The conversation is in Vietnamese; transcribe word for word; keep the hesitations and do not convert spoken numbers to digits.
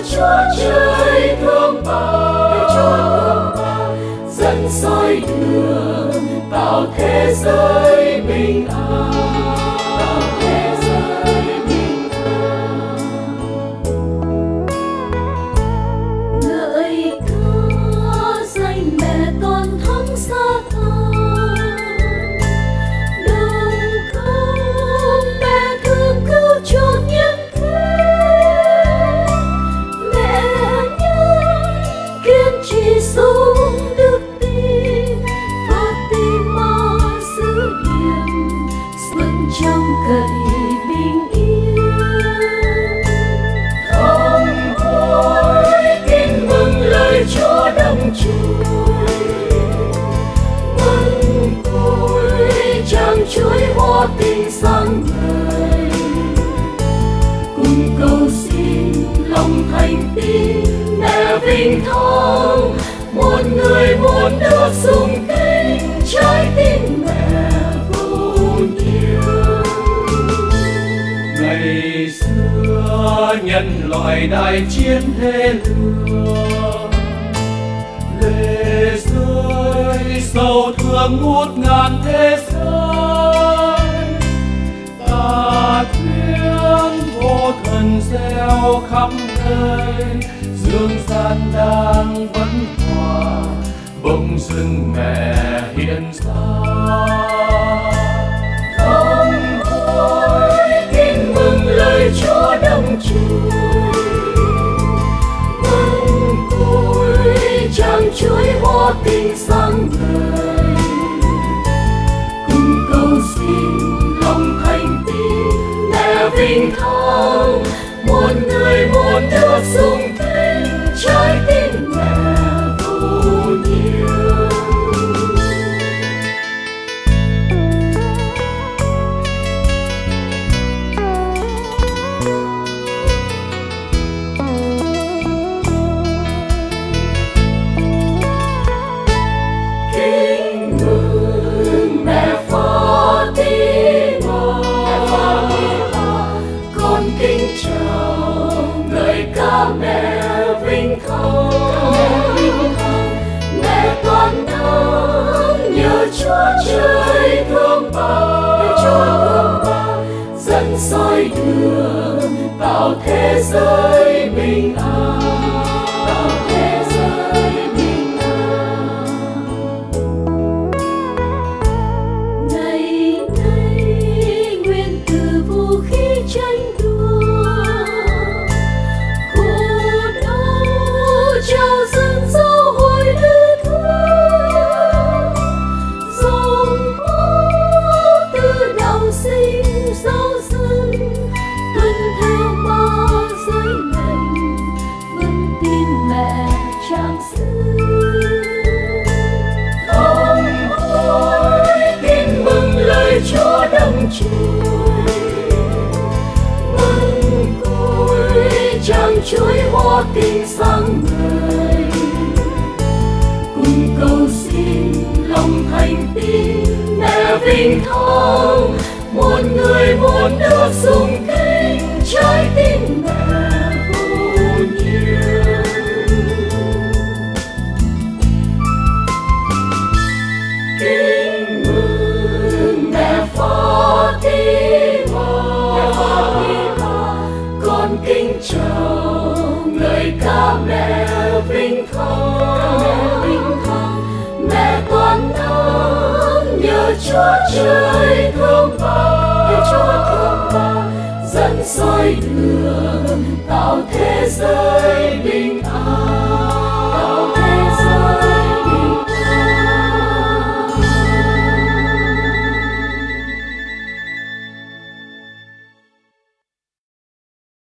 Chúa trời thương bao, dẫn soi đường tạo thế giới bình an, tạo thế giới bình an. Ngợi ca danh mẹ toàn thánh xa tan, đồng công mẹ thương cứu chuộc nhân thế. Mẹ nhân kiên trì sống đức tin, Fatima giữ điểm xuân trong cậy bình yên. Thông ôi tin mừng lời Chúa đấng chuối, mừng côi chàng chuối hoa tình sáng ngời, cùng cầu xin lòng thành tín mẹ vinh thắng, một người một nước sung kính trái tim mẹ vô nhiều. Ngày xưa nhân loại đại chiến thế lửa, lệ rơi sầu thương ngút ngàn thế giới. Ta thuyết vô thần gieo khắp nơi, dương gian đang vẫn hòa, bỗng dưng mẹ hiện ra. Không ôi tin mừng lời Chúa đấng chuối, mừng côi chàng chuối hoa tình sáng ngời, cùng cầu xin lòng thành tín mẹ vinh thắng, một người một nước sung kính trái tim mẹ vô nhiều. Kính mừng mẹ Fatima, con kính chào ngợi ca mẹ vinh thắng. Mẹ toàn năng nhờ Chúa trời thương bao, dẫn soi đường tạo thế giới bình an, tạo thế giới bình an. Ngày nay nguyện từ vũ khí tranh đua, khổ đau trao dâng giáo hội lư thương, dòng máu từ đạo sinh giáo dân, tuân theo ba giới lệnh, vững tin mẹ trang xứ. Không ôi tin mừng lời Chúa đấng chuối, mừng côi chàng chuối hoa tình sáng ngời, cùng cầu xin lòng thành tín mẹ vinh thắng, một người một nước sung kính trái tim mẹ vô nhiều. Kính mừng mẹ Fatima, con kính chào ngợi ca mẹ vinh thắng. Mẹ toàn năng nhờ Chúa trời thương bao, dẫn soi đường tạo thế giới bình an.